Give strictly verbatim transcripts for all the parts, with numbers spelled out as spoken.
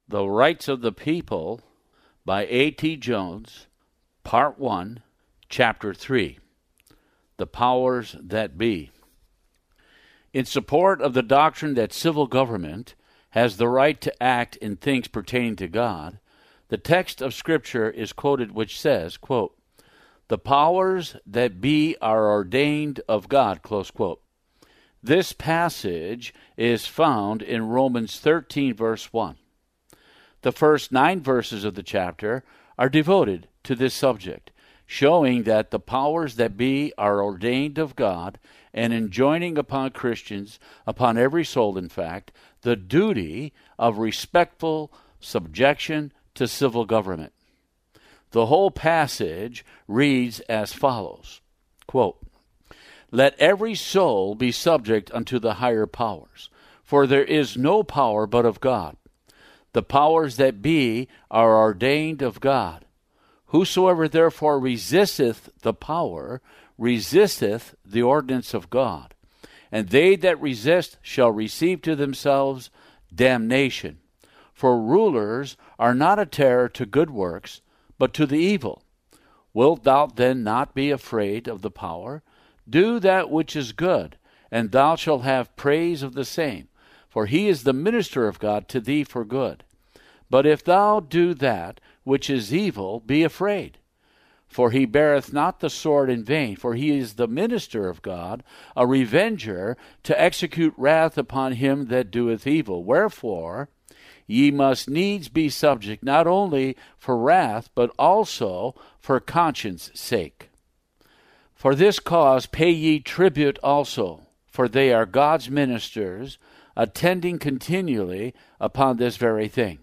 The Rights of the People by A T Jones, Part one, Chapter three, The Powers That Be. In support of the doctrine that civil government has the right to act in things pertaining to God, the text of Scripture is quoted which says, quote, "The powers that be are ordained of God," close quote. This passage is found in Romans thirteen, verse one. The first nine verses of the chapter are devoted to this subject, showing that the powers that be are ordained of God and enjoining upon Christians, upon every soul in fact, the duty of respectful subjection to civil government. The whole passage reads as follows, quote, "Let every soul be subject unto the higher powers, for there is no power but of God. The powers that be are ordained of God. Whosoever therefore resisteth the power, resisteth the ordinance of God. And they that resist shall receive to themselves damnation. For rulers are not a terror to good works, but to the evil. Wilt thou then not be afraid of the power? Do that which is good, and thou shalt have praise of the same. For he is the minister of God to thee for good. But if thou do that which is evil, be afraid. For he beareth not the sword in vain, for he is the minister of God, a revenger, to execute wrath upon him that doeth evil. Wherefore ye must needs be subject, not only for wrath, but also for conscience sake. For this cause pay ye tribute also, for they are God's ministers, attending continually upon this very thing.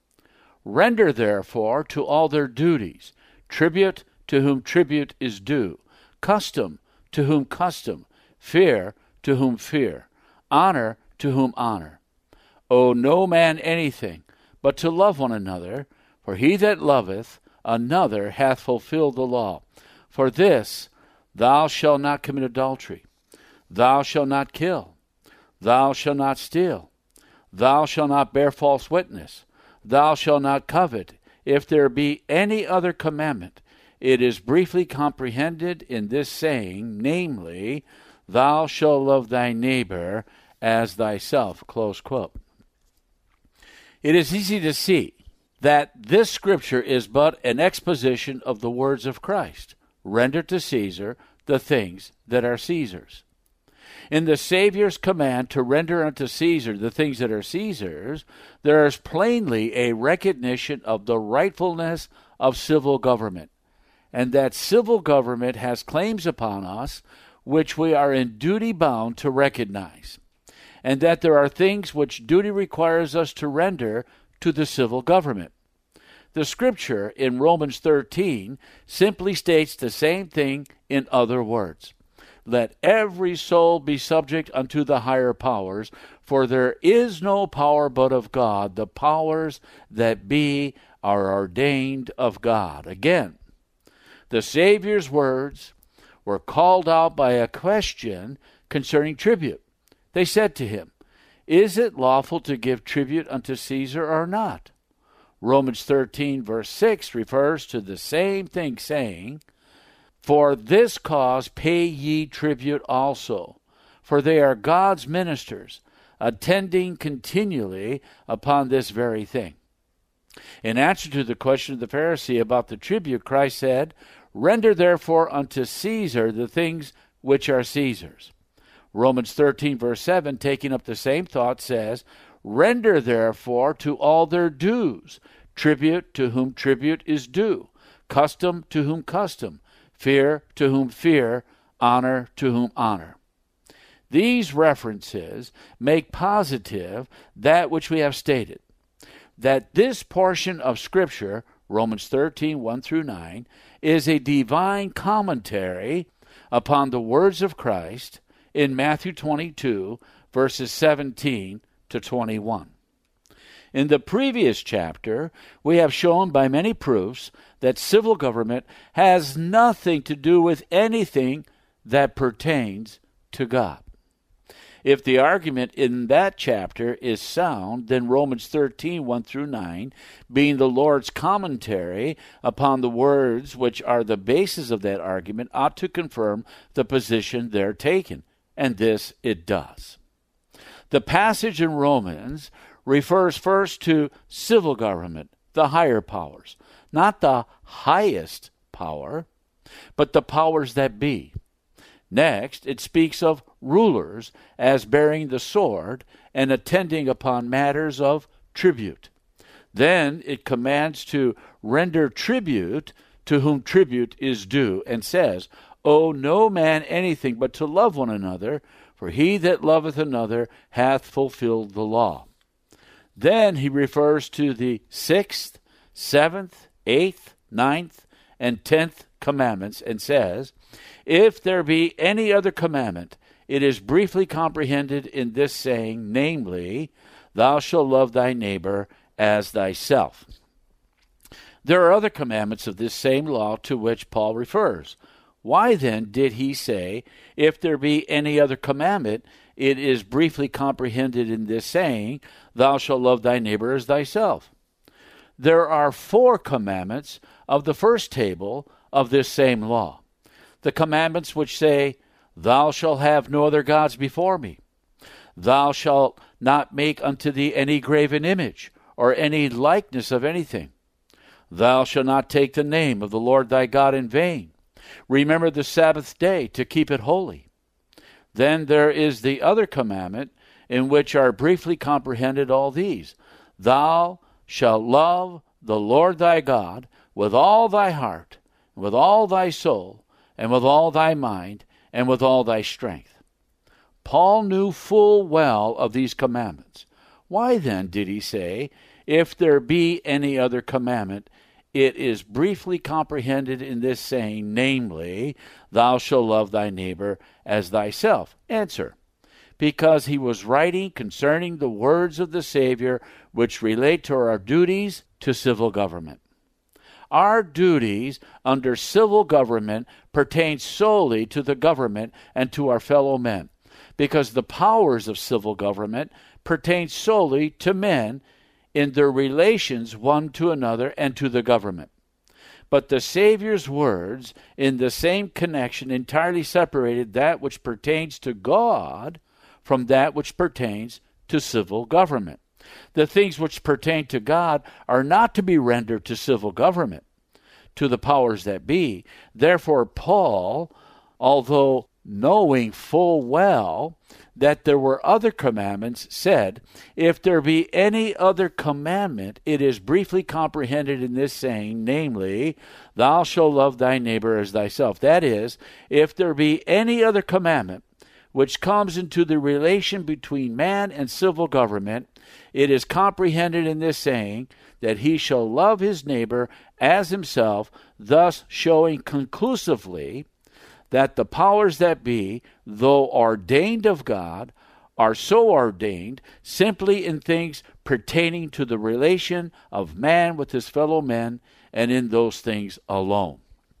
Render therefore to all their duties, tribute to whom tribute is due, custom to whom custom, fear to whom fear, honor to whom honor. Owe no man anything, but to love one another, for he that loveth another hath fulfilled the law. For this, thou shalt not commit adultery, thou shalt not kill, thou shalt not steal, thou shalt not bear false witness, thou shalt not covet. If there be any other commandment, it is briefly comprehended in this saying, namely, thou shalt love thy neighbor as thyself. Close quote. It is easy to see that this scripture is but an exposition of the words of Christ. Render to Caesar the things that are Caesar's. In the Savior's command to render unto Caesar the things that are Caesar's, there is plainly a recognition of the rightfulness of civil government, and that civil government has claims upon us which we are in duty bound to recognize, and that there are things which duty requires us to render to the civil government. The scripture in Romans thirteen simply states the same thing in other words. Let every soul be subject unto the higher powers, for there is no power but of God. The powers that be are ordained of God. Again, the Savior's words were called out by a question concerning tribute. They said to him, "Is it lawful to give tribute unto Caesar or not?" Romans thirteen, verse six refers to the same thing, saying, "For this cause pay ye tribute also, for they are God's ministers, attending continually upon this very thing." In answer to the question of the Pharisee about the tribute, Christ said, "Render therefore unto Caesar the things which are Caesar's." Romans thirteen, verse seven, taking up the same thought, says, "Render therefore to all their dues, tribute to whom tribute is due, custom to whom custom, fear to whom fear, honor to whom honor." These references make positive that which we have stated, that this portion of Scripture, Romans thirteen, one through nine, is a divine commentary upon the words of Christ in Matthew twenty-two, verses seventeen to twenty-one. In the previous chapter, we have shown by many proofs that civil government has nothing to do with anything that pertains to God. If the argument in that chapter is sound, then Romans thirteen, one through nine, being the Lord's commentary upon the words which are the basis of that argument, ought to confirm the position there taken. And this it does. The passage in Romans refers first to civil government, the higher powers, not the highest power, but the powers that be. Next, it speaks of rulers as bearing the sword and attending upon matters of tribute. Then it commands to render tribute to whom tribute is due, and says, Owe no man anything but to love one another, for he that loveth another hath fulfilled the law. Then he refers to the sixth, seventh, eighth, ninth, and tenth commandments, and says, If there be any other commandment, it is briefly comprehended in this saying, namely, Thou shalt love thy neighbor as thyself. There are other commandments of this same law to which Paul refers. Why then did he say, If there be any other commandment, it is briefly comprehended in this saying, Thou shalt love thy neighbor as thyself? There are four commandments of the first table of this same law. The commandments which say, Thou shalt have no other gods before me. Thou shalt not make unto thee any graven image, or any likeness of anything. Thou shalt not take the name of the Lord thy God in vain. Remember the Sabbath day to keep it holy. Then there is the other commandment, in which are briefly comprehended all these. Thou shalt love the Lord thy God with all thy heart, and with all thy soul, and with all thy mind, and with all thy strength. Paul knew full well of these commandments. Why then did he say, If there be any other commandment, it is briefly comprehended in this saying, namely, Thou shalt love thy neighbor as thyself? Answer: because he was writing concerning the words of the Savior which relate to our duties to civil government. Our duties under civil government pertain solely to the government and to our fellow men, because the powers of civil government pertain solely to men in their relations one to another and to the government. But the Savior's words in the same connection entirely separated that which pertains to God from that which pertains to civil government. The things which pertain to God are not to be rendered to civil government, to the powers that be. Therefore, Paul, although knowing full well that there were other commandments, said, If there be any other commandment, it is briefly comprehended in this saying, namely, Thou shalt love thy neighbor as thyself. That is, if there be any other commandment which comes into the relation between man and civil government, it is comprehended in this saying, that he shall love his neighbor as himself, thus showing conclusively that the powers that be, though ordained of God, are so ordained simply in things pertaining to the relation of man with his fellow men, and in those things alone.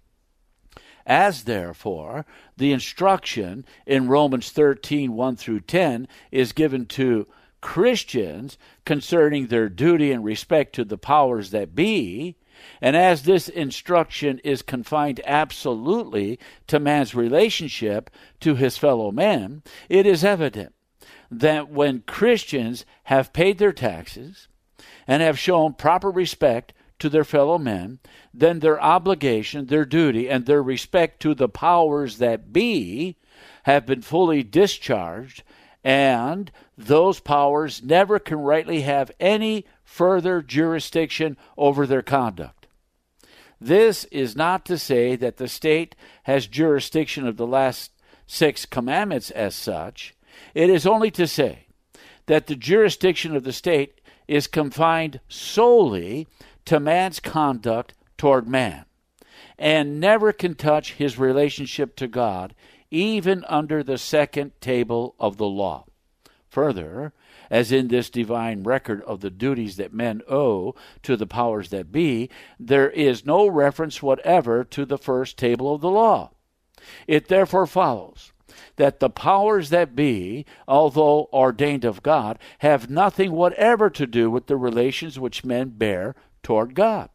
As therefore, the instruction in Romans thirteen, one through ten is given to Christians concerning their duty in respect to the powers that be, and as this instruction is confined absolutely to man's relationship to his fellow men, it is evident that when Christians have paid their taxes and have shown proper respect to their fellow men, then their obligation, their duty, and their respect to the powers that be have been fully discharged, and those powers never can rightly have any further jurisdiction over their conduct. This is not to say that the state has jurisdiction of the last six commandments as such. It is only to say that the jurisdiction of the state is confined solely to man's conduct toward man, and never can touch his relationship to God, even under the second table of the law. Further, as in this divine record of the duties that men owe to the powers that be, there is no reference whatever to the first table of the law. It therefore follows that the powers that be, although ordained of God, have nothing whatever to do with the relations which men bear toward God.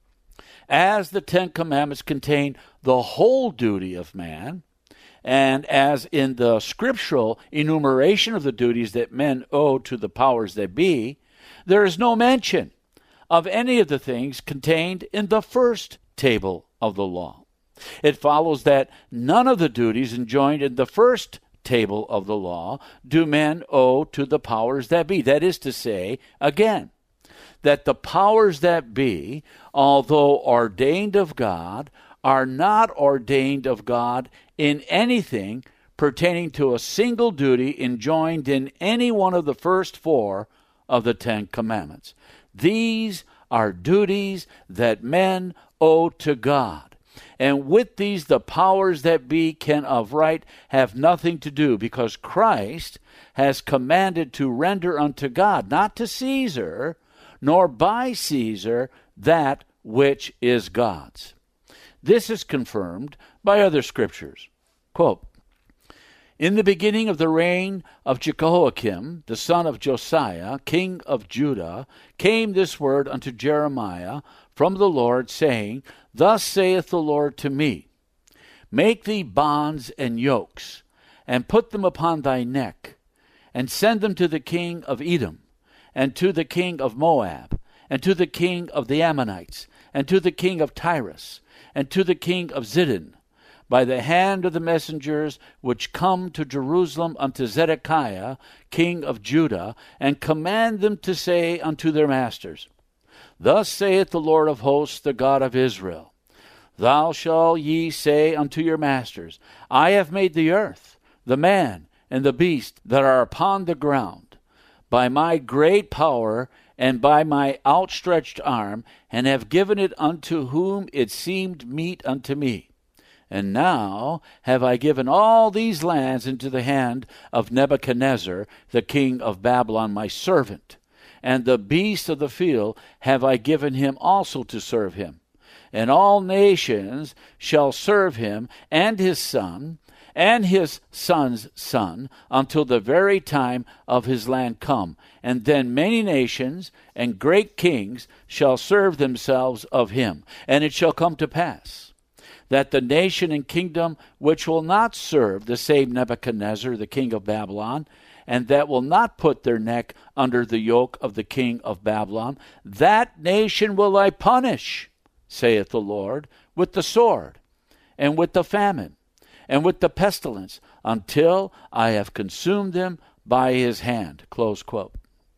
As the Ten Commandments contain the whole duty of man, and as in the scriptural enumeration of the duties that men owe to the powers that be, there is no mention of any of the things contained in the first table of the law. It follows that none of the duties enjoined in the first table of the law do men owe to the powers that be. That is to say, again, that the powers that be, although ordained of God, are not ordained of God in anything pertaining to a single duty enjoined in any one of the first four of the Ten Commandments. These are duties that men owe to God. And with these, the powers that be can of right have nothing to do, because Christ has commanded to render unto God, not to Caesar, nor by Caesar, that which is God's. This is confirmed by other scriptures. Quote, "In the beginning of the reign of Jehoiakim, the son of Josiah, king of Judah, came this word unto Jeremiah from the Lord, saying, Thus saith the Lord to me, Make thee bonds and yokes, and put them upon thy neck, and send them to the king of Edom, and to the king of Moab, and to the king of the Ammonites, and to the king of Tyrus, and to the king of Zidon, by the hand of the messengers which come to Jerusalem unto Zedekiah, king of Judah, and command them to say unto their masters, Thus saith the Lord of hosts, the God of Israel, Thou shalt ye say unto your masters, I have made the earth, the man, and the beast that are upon the ground, by my great power and by my outstretched arm, and have given it unto whom it seemed meet unto me. And now have I given all these lands into the hand of Nebuchadnezzar, the king of Babylon, my servant, and the beasts of the field have I given him also to serve him. And all nations shall serve him, and his son, and his son's son, until the very time of his land come. And then many nations and great kings shall serve themselves of him. And it shall come to pass, that the nation and kingdom which will not serve the same Nebuchadnezzar, the king of Babylon, and that will not put their neck under the yoke of the king of Babylon, that nation will I punish, saith the Lord, with the sword, and with the famine, and with the pestilence, until I have consumed them by his hand. Close quote.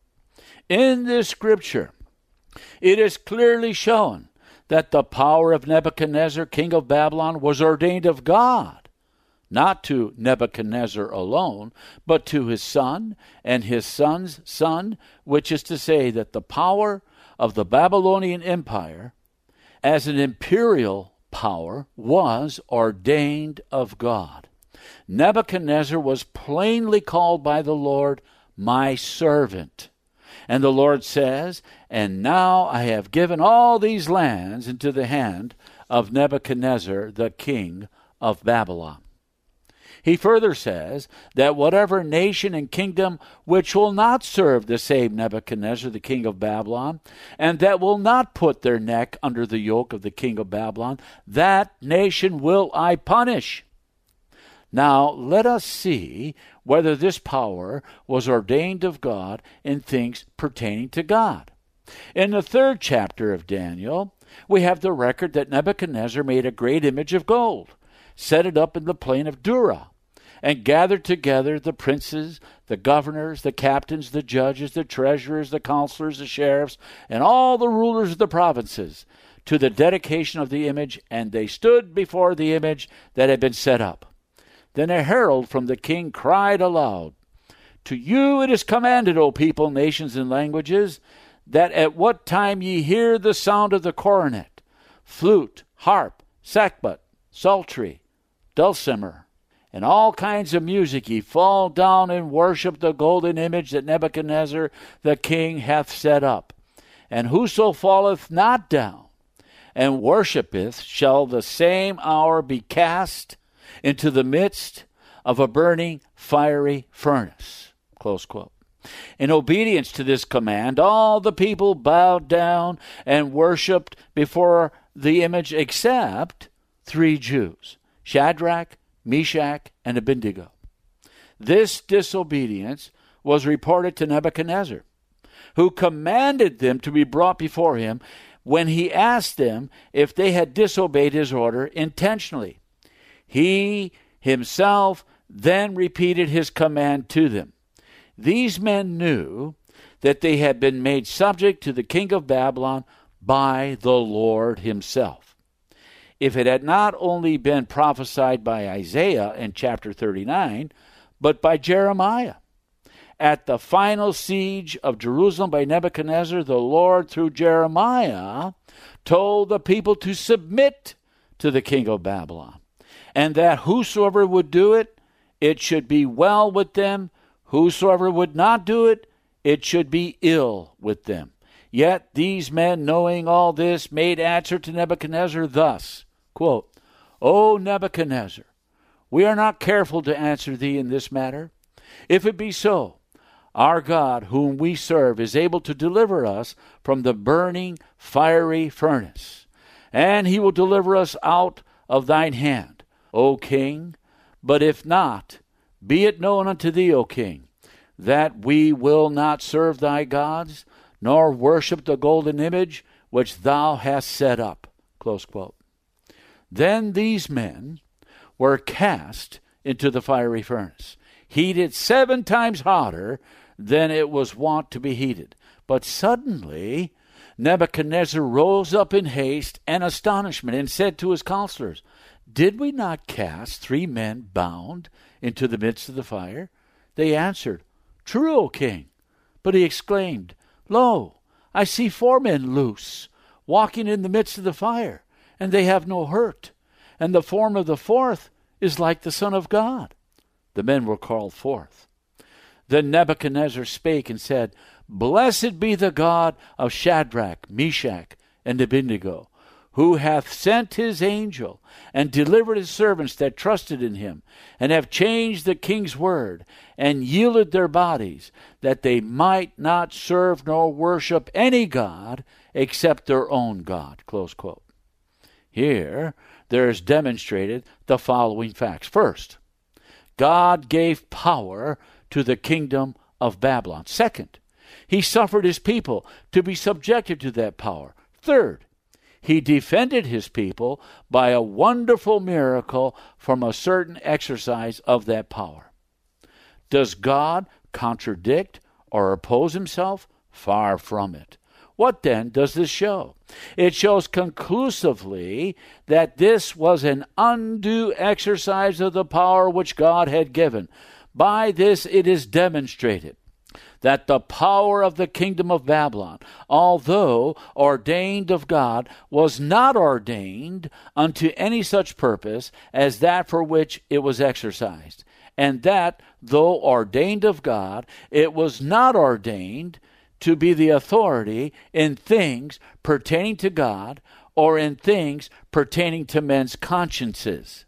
In this scripture, it is clearly shown that the power of Nebuchadnezzar, king of Babylon, was ordained of God, not to Nebuchadnezzar alone, but to his son and his son's son, which is to say that the power of the Babylonian Empire as an imperial power was ordained of God. Nebuchadnezzar was plainly called by the Lord, my servant. And the Lord says, And now I have given all these lands into the hand of Nebuchadnezzar, the king of Babylon. He further says that whatever nation and kingdom which will not serve the same Nebuchadnezzar, the king of Babylon, and that will not put their neck under the yoke of the king of Babylon, that nation will I punish. Now let us see whether this power was ordained of God in things pertaining to God. In the third chapter of Daniel, we have the record that Nebuchadnezzar made a great image of gold, set it up in the plain of Dura, and gathered together the princes, the governors, the captains, the judges, the treasurers, the counselors, the sheriffs, and all the rulers of the provinces to the dedication of the image, and they stood before the image that had been set up. Then a herald from the king cried aloud, To you it is commanded, O people, nations, and languages, that at what time ye hear the sound of the cornet, flute, harp, sackbut, psaltery, dulcimer, and all kinds of music, ye fall down and worship the golden image that Nebuchadnezzar the king hath set up. And whoso falleth not down and worshipeth shall the same hour be cast into the midst of a burning fiery furnace. Close quote. In obedience to this command, all the people bowed down and worshipped before the image except three Jews, Shadrach, Meshach, and Abednego. This disobedience was reported to Nebuchadnezzar, who commanded them to be brought before him when he asked them if they had disobeyed his order intentionally. He himself then repeated his command to them. These men knew that they had been made subject to the king of Babylon by the Lord himself. If it had not only been prophesied by Isaiah in chapter thirty-nine, but by Jeremiah. At the final siege of Jerusalem by Nebuchadnezzar, the Lord, through Jeremiah, told the people to submit to the king of Babylon, and that whosoever would do it, it should be well with them. Whosoever would not do it, it should be ill with them. Yet these men, knowing all this, made answer to Nebuchadnezzar thus, quote, O Nebuchadnezzar, we are not careful to answer thee in this matter. If it be so, our God, whom we serve, is able to deliver us from the burning fiery furnace, and he will deliver us out of thine hand, O king. But if not, be it known unto thee, O king, that we will not serve thy gods, nor worship the golden image which thou hast set up. Close quote. Then these men were cast into the fiery furnace, heated seven times hotter than it was wont to be heated. But suddenly Nebuchadnezzar rose up in haste and astonishment, and said to his counselors, Did we not cast three men bound into the midst of the fire? They answered, True, O king. But he exclaimed, Lo, I see four men loose, walking in the midst of the fire, and they have no hurt, and the form of the fourth is like the Son of God. The men were called forth. Then Nebuchadnezzar spake and said, Blessed be the God of Shadrach, Meshach, and Abednego, who hath sent his angel, and delivered his servants that trusted in him, and have changed the king's word, and yielded their bodies, that they might not serve nor worship any god except their own God. Close quote. Here there is demonstrated the following facts. First, God gave power to the kingdom of Babylon. Second, he suffered his people to be subjected to that power. Third, he defended his people by a wonderful miracle from a certain exercise of that power. Does God contradict or oppose himself? Far from it. What then does this show? It shows conclusively that this was an undue exercise of the power which God had given. By this it is demonstrated that the power of the kingdom of Babylon, although ordained of God, was not ordained unto any such purpose as that for which it was exercised, and that, though ordained of God, it was not ordained to be the authority in things pertaining to God or in things pertaining to men's consciences.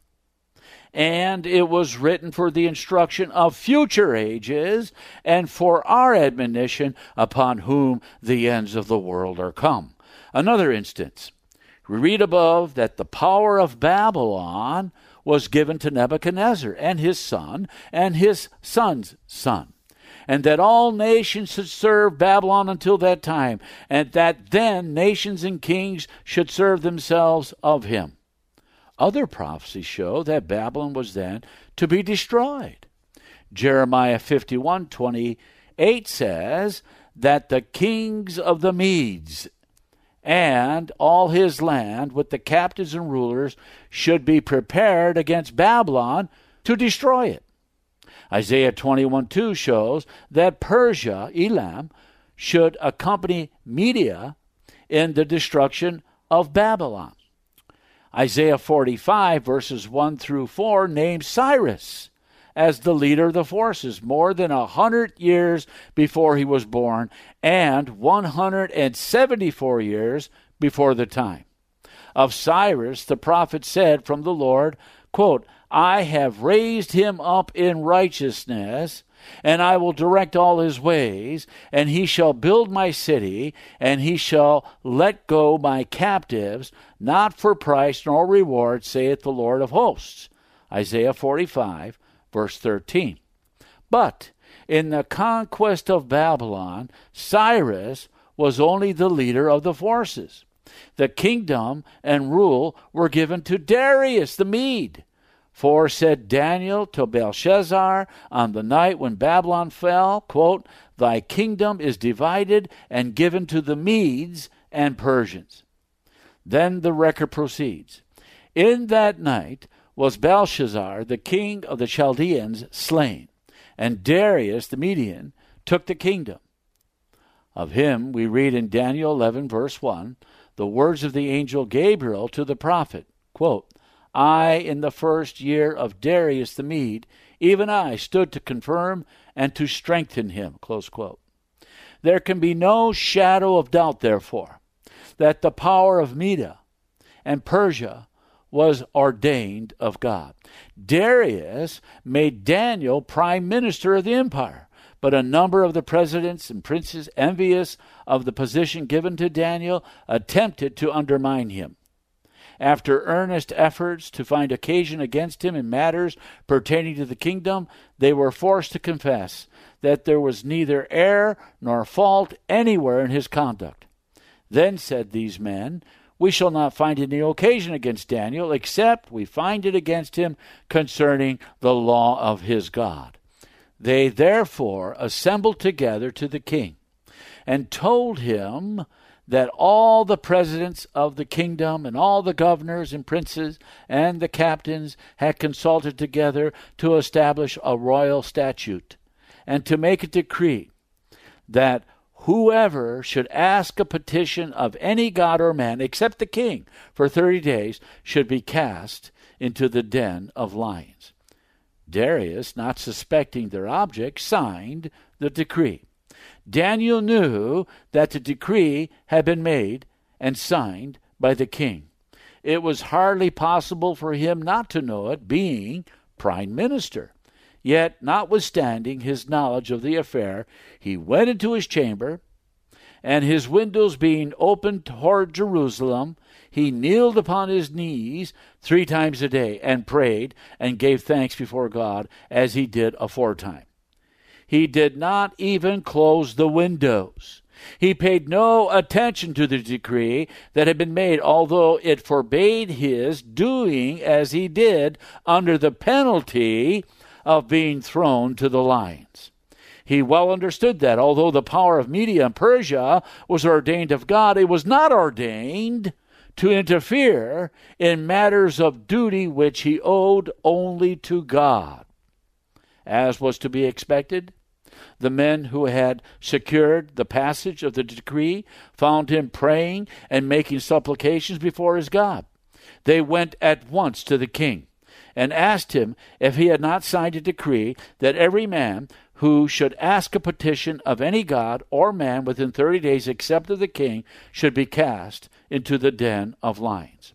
And it was written for the instruction of future ages and for our admonition, upon whom the ends of the world are come. Another instance, we read above that the power of Babylon was given to Nebuchadnezzar and his son and his son's son, and that all nations should serve Babylon until that time, and that then nations and kings should serve themselves of him. Other prophecies show that Babylon was then to be destroyed. Jeremiah fifty-one twenty-eight says that the kings of the Medes and all his land with the captains and rulers should be prepared against Babylon to destroy it. Isaiah twenty-one two shows that Persia, Elam, should accompany Media in the destruction of Babylon. Isaiah forty-five, verses one through four, names Cyrus as the leader of the forces more than a hundred years before he was born and one hundred seventy-four years before the time. Of Cyrus, the prophet said from the Lord, quote, I have raised him up in righteousness, and I will direct all his ways, and he shall build my city, and he shall let go my captives, not for price nor reward, saith the Lord of hosts. Isaiah forty-five, verse thirteen. But in the conquest of Babylon, Cyrus was only the leader of the forces. The kingdom and rule were given to Darius the Mede. For said Daniel to Belshazzar on the night when Babylon fell, quote, Thy kingdom is divided and given to the Medes and Persians. Then the record proceeds. In that night was Belshazzar, the king of the Chaldeans, slain, and Darius the Median took the kingdom. Of him we read in Daniel eleven, verse one, the words of the angel Gabriel to the prophet, quote, I, in the first year of Darius the Mede, even I stood to confirm and to strengthen him, close quote. There can be no shadow of doubt, therefore, that the power of Media and Persia was ordained of God. Darius made Daniel prime minister of the empire, but a number of the presidents and princes, envious of the position given to Daniel, attempted to undermine him. After earnest efforts to find occasion against him in matters pertaining to the kingdom, they were forced to confess that there was neither error nor fault anywhere in his conduct. Then said these men, We shall not find any occasion against Daniel, except we find it against him concerning the law of his God. They therefore assembled together to the king, and told him that all the presidents of the kingdom and all the governors and princes and the captains had consulted together to establish a royal statute and to make a decree that whoever should ask a petition of any god or man except the king for thirty days should be cast into the den of lions. Darius, not suspecting their object, signed the decree. Daniel knew that the decree had been made and signed by the king. It was hardly possible for him not to know it, being prime minister. Yet, notwithstanding his knowledge of the affair, he went into his chamber, and his windows being opened toward Jerusalem, he kneeled upon his knees three times a day and prayed and gave thanks before God as he did aforetime. He did not even close the windows. He paid no attention to the decree that had been made, although it forbade his doing as he did under the penalty of being thrown to the lions. He well understood that, although the power of Media and Persia was ordained of God, it was not ordained to interfere in matters of duty which he owed only to God. As was to be expected, the men who had secured the passage of the decree found him praying and making supplications before his God. They went at once to the king and asked him if he had not signed a decree that every man who should ask a petition of any god or man within thirty days except of the king should be cast into the den of lions.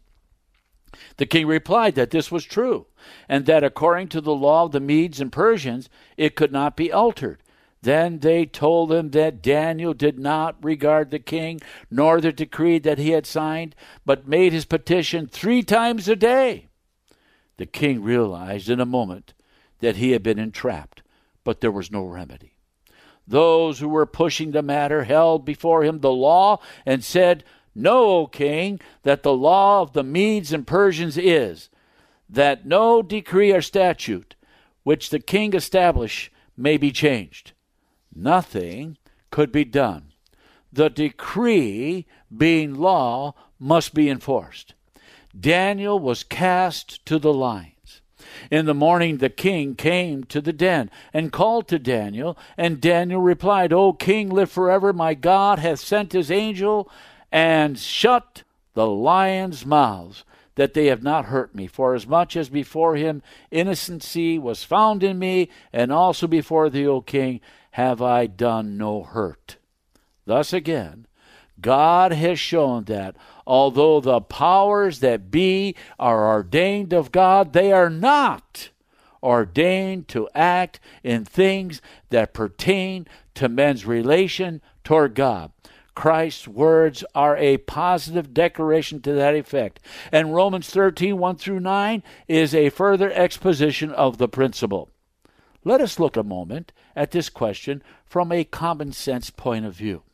The king replied that this was true, and that according to the law of the Medes and Persians, it could not be altered. Then they told him that Daniel did not regard the king nor the decree that he had signed, but made his petition three times a day. The king realized in a moment that he had been entrapped, but there was no remedy. Those who were pushing the matter held before him the law and said, Know, O king, that the law of the Medes and Persians is that no decree or statute which the king establish may be changed. Nothing could be done. The decree, being law, must be enforced. Daniel was cast to the lions. In the morning the king came to the den and called to Daniel, and Daniel replied, O king, live forever. My God hath sent his angel and shut the lions' mouths, that they have not hurt me, forasmuch as before him innocency was found in me, and also before thee, O king, have I done no hurt. Thus again, God has shown that although the powers that be are ordained of God, they are not ordained to act in things that pertain to men's relation toward God. Christ's words are a positive declaration to that effect. And Romans thirteen, one through nine is a further exposition of the principle. Let us look a moment at this question from a common sense point of view.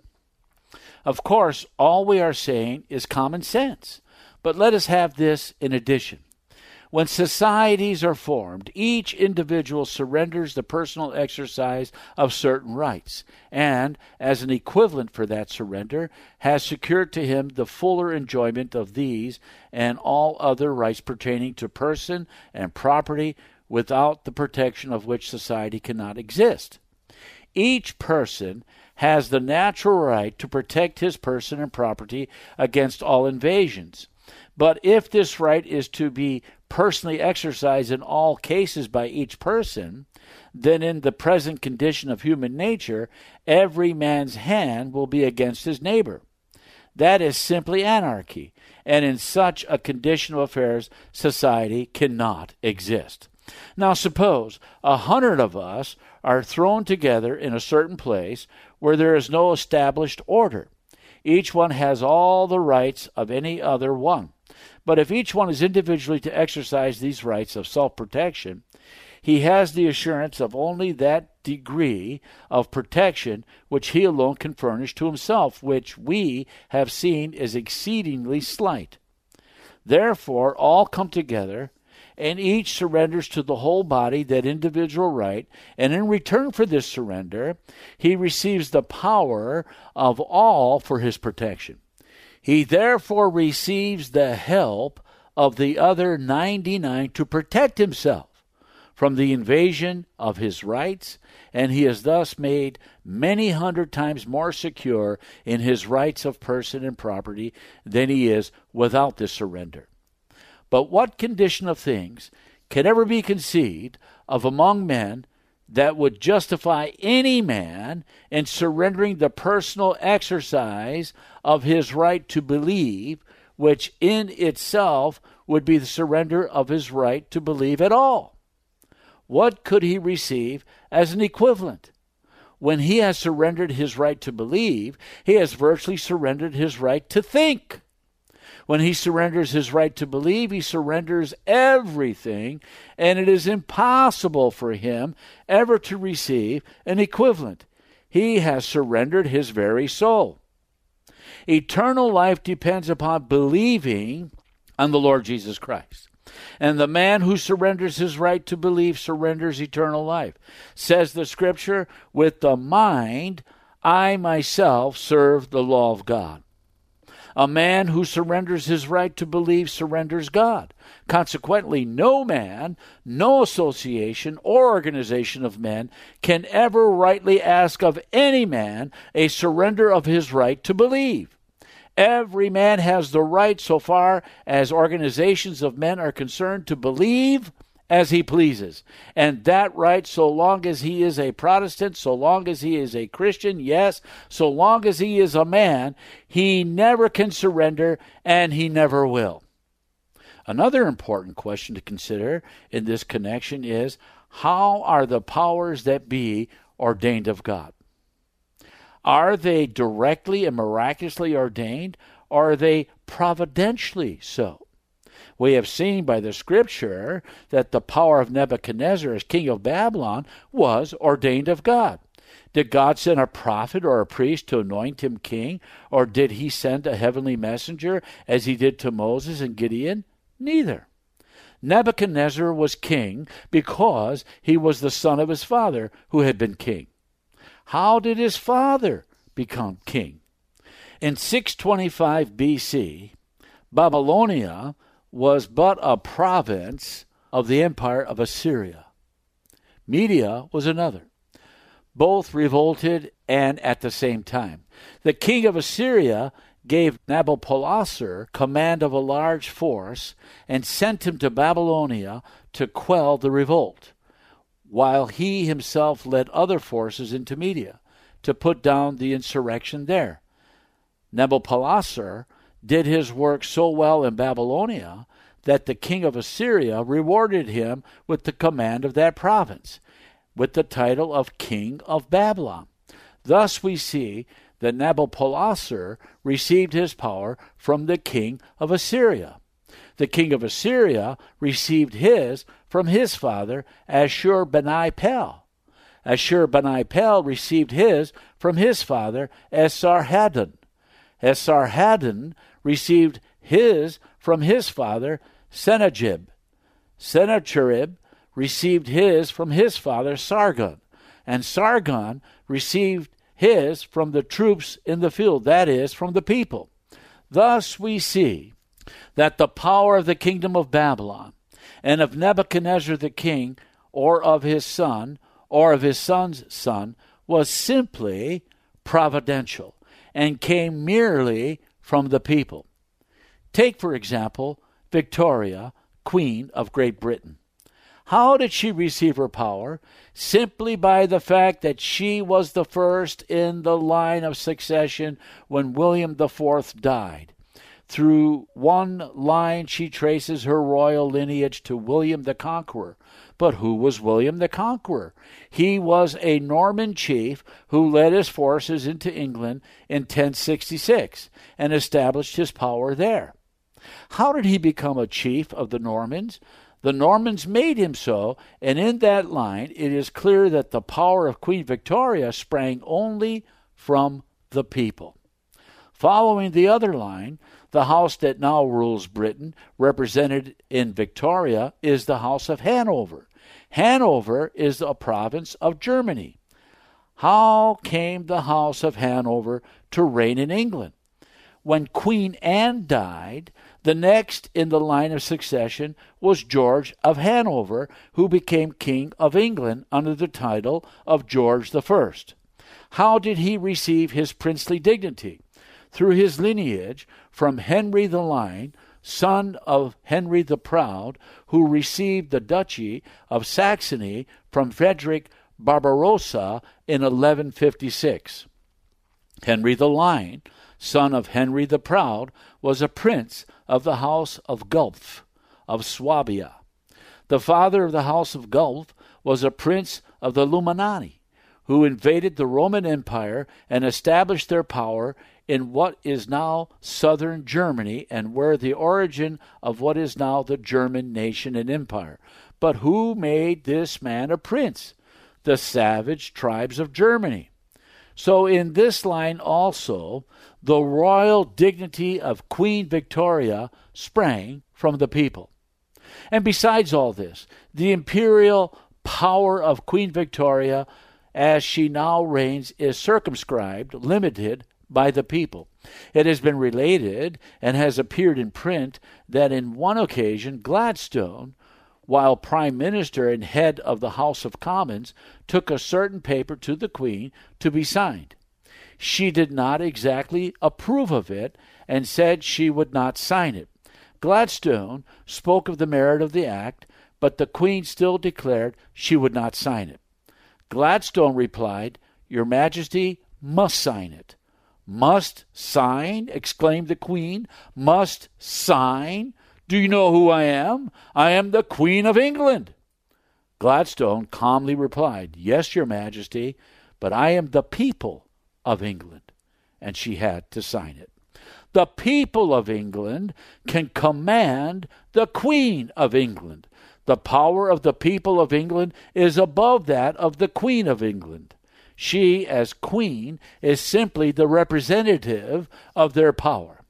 Of course, all we are saying is common sense, but let us have this in addition. When societies are formed, each individual surrenders the personal exercise of certain rights, and, as an equivalent for that surrender, has secured to him the fuller enjoyment of these and all other rights pertaining to person and property, without the protection of which society cannot exist. Each person has the natural right to protect his person and property against all invasions. But if this right is to be personally exercised in all cases by each person, then in the present condition of human nature, every man's hand will be against his neighbor. That is simply anarchy, and in such a condition of affairs, society cannot exist. Now suppose a hundred of us are thrown together in a certain place where there is no established order. Each one has all the rights of any other one. But if each one is individually to exercise these rights of self-protection, he has the assurance of only that degree of protection which he alone can furnish to himself, which we have seen is exceedingly slight. Therefore all come together, and each surrenders to the whole body that individual right, and in return for this surrender, he receives the power of all for his protection. He therefore receives the help of the other ninety-nine to protect himself from the invasion of his rights, and he is thus made many hundred times more secure in his rights of person and property than he is without this surrender. But what condition of things can ever be conceived of among men that would justify any man in surrendering the personal exercise of his right to believe, which in itself would be the surrender of his right to believe at all? What could he receive as an equivalent? When he has surrendered his right to believe, he has virtually surrendered his right to think. When he surrenders his right to believe, he surrenders everything, and it is impossible for him ever to receive an equivalent. He has surrendered his very soul. Eternal life depends upon believing on the Lord Jesus Christ. And the man who surrenders his right to believe surrenders eternal life. Says the Scripture, with the mind, I myself serve the law of God. A man who surrenders his right to believe surrenders God. Consequently, no man, no association or organization of men can ever rightly ask of any man a surrender of his right to believe. Every man has the right, so far as organizations of men are concerned, to believe as he pleases. And that right, so long as he is a Protestant, so long as he is a Christian, yes, so long as he is a man, he never can surrender, and he never will. Another important question to consider in this connection is, how are the powers that be ordained of God? Are they directly and miraculously ordained, or are they providentially so? We have seen by the Scripture that the power of Nebuchadnezzar as king of Babylon was ordained of God. Did God send a prophet or a priest to anoint him king, or did he send a heavenly messenger as he did to Moses and Gideon? Neither. Nebuchadnezzar was king because he was the son of his father who had been king. How did his father become king? In six twenty-five B C, Babylonia was but a province of the empire of Assyria. Media was another. Both revolted, and at the same time. The king of Assyria gave Nabopolassar command of a large force and sent him to Babylonia to quell the revolt, while he himself led other forces into Media to put down the insurrection there. Nabopolassar did his work so well in Babylonia that the king of Assyria rewarded him with the command of that province, with the title of King of Babylon. Thus we see that Nabopolassar received his power from the king of Assyria. The king of Assyria received his from his father Ashur-bani-pal. Ashur-bani-pal received his from his father Esarhaddon. Esarhaddon received his from his father Sennacherib. Sennacherib received his from his father Sargon, and Sargon received his from the troops in the field, that is, from the people. Thus we see that the power of the kingdom of Babylon and of Nebuchadnezzar the king, or of his son, or of his son's son, was simply providential and came merely from the people. Take, for example, Victoria, Queen of Great Britain. How did she receive her power? Simply by the fact that she was the first in the line of succession when William the Fourth died. Through one line she traces her royal lineage to William the Conqueror. But who was William the Conqueror? He was a Norman chief who led his forces into England in ten sixty-six and established his power there. How did he become a chief of the Normans? The Normans made him so, and in that line it is clear that the power of Queen Victoria sprang only from the people. Following the other line, the house that now rules Britain, represented in Victoria, is the House of Hanover. Hanover is a province of Germany. How came the House of Hanover to reign in England? When Queen Anne died, the next in the line of succession was George of Hanover, who became King of England under the title of George the First. How did he receive his princely dignity? Through his lineage from Henry the Lion, son of Henry the Proud, who received the duchy of Saxony from Frederick Barbarossa in eleven fifty-six. Henry the Lion, son of Henry the Proud, was a prince of the house of Guelph, of Swabia. The father of the house of Guelph was a prince of the Luminati, who invaded the Roman Empire and established their power in what is now southern Germany and were the origin of what is now the German nation and empire. But who made this man a prince? The savage tribes of Germany. So in this line also, the royal dignity of Queen Victoria sprang from the people. And besides all this, the imperial power of Queen Victoria, as she now reigns, is circumscribed, limited by the people. It has been related and has appeared in print that in one occasion Gladstone, while Prime Minister and head of the House of Commons, took a certain paper to the Queen to be signed. She did not exactly approve of it and said she would not sign it. Gladstone spoke of the merit of the act, but the Queen still declared she would not sign it. Gladstone replied, "Your Majesty must sign it." "Must sign?" exclaimed the Queen. "Must sign? Do you know who I am? I am the Queen of England." Gladstone calmly replied, "Yes, Your Majesty, but I am the people of England." And she had to sign it. The people of England can command the Queen of England. The power of the people of England is above that of the Queen of England. She, as Queen, is simply the representative of their power.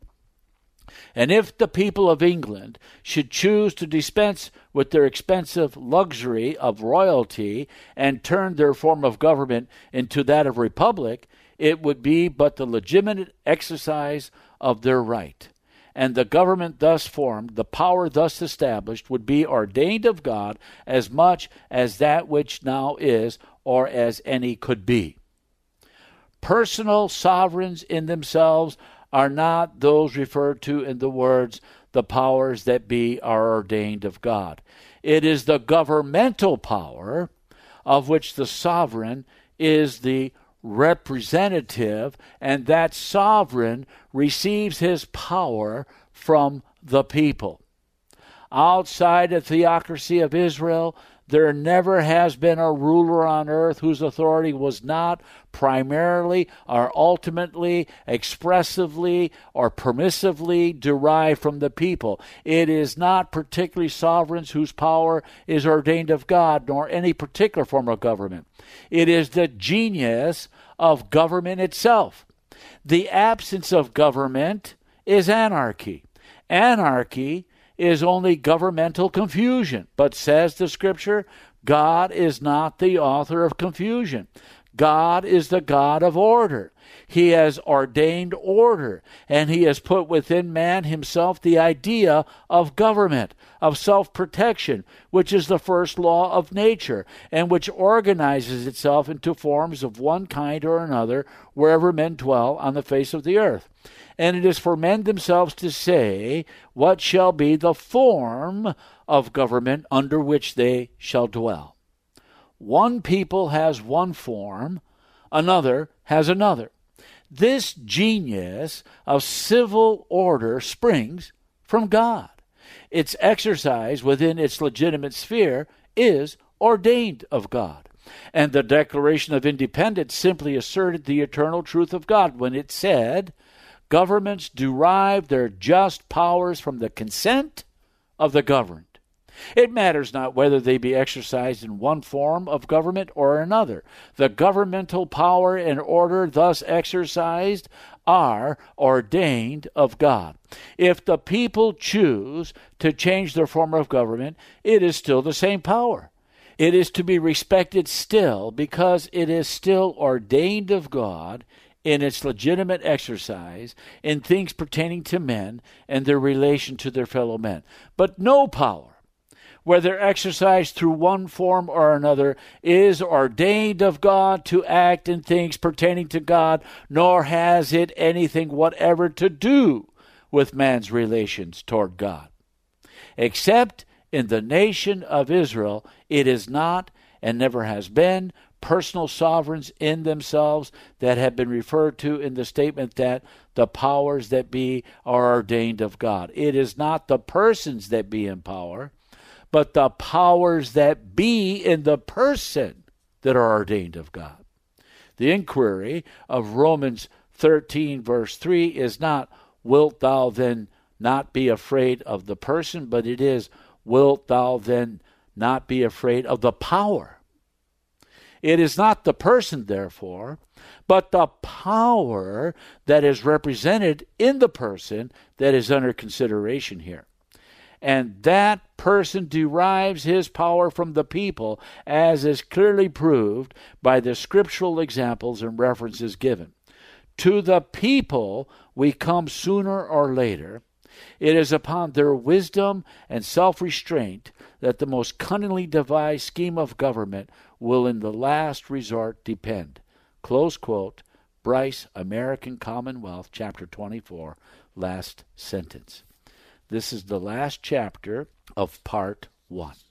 And if the people of England should choose to dispense with their expensive luxury of royalty and turn their form of government into that of republic, it would be but the legitimate exercise of their right. And the government thus formed, the power thus established, would be ordained of God as much as that which now is, or as any could be. Personal sovereigns in themselves are not those referred to in the words, "the powers that be are ordained of God." It is the governmental power of which the sovereign is the representative, and that sovereign receives his power from the people. Outside the theocracy of Israel, there never has been a ruler on earth whose authority was not primarily or ultimately, expressively or permissively derived from the people. It is not particularly sovereigns whose power is ordained of God, nor any particular form of government. It is the genius of government itself. The absence of government is anarchy. Anarchy is only governmental confusion. But says the Scripture, God is not the author of confusion. God is the God of order. He has ordained order, and he has put within man himself the idea of government, of self-protection, which is the first law of nature, and which organizes itself into forms of one kind or another wherever men dwell on the face of the earth. And it is for men themselves to say what shall be the form of government under which they shall dwell. One people has one form, another has another. This genius of civil order springs from God. Its exercise within its legitimate sphere is ordained of God. And the Declaration of Independence simply asserted the eternal truth of God when it said, governments derive their just powers from the consent of the governed. It matters not whether they be exercised in one form of government or another. The governmental power and order thus exercised are ordained of God. If the people choose to change their form of government, it is still the same power. It is to be respected still because it is still ordained of God in its legitimate exercise in things pertaining to men and their relation to their fellow men. But no power, whether exercised through one form or another, is ordained of God to act in things pertaining to God, nor has it anything whatever to do with man's relations toward God. Except in the nation of Israel, it is not and never has been personal sovereigns in themselves that have been referred to in the statement that the powers that be are ordained of God. It is not the persons that be in power, but the powers that be in the person that are ordained of God. The inquiry of Romans thirteen, verse three, is not, wilt thou then not be afraid of the person, but it is, wilt thou then not be afraid of the power? It is not the person, therefore, but the power that is represented in the person that is under consideration here. And that person derives his power from the people, as is clearly proved by the scriptural examples and references given. To the people we come sooner or later. It is upon their wisdom and self-restraint that the most cunningly devised scheme of government will in the last resort depend. Close quote, Bryce, American Commonwealth, chapter twenty-four, last sentence. This is the last chapter of part one.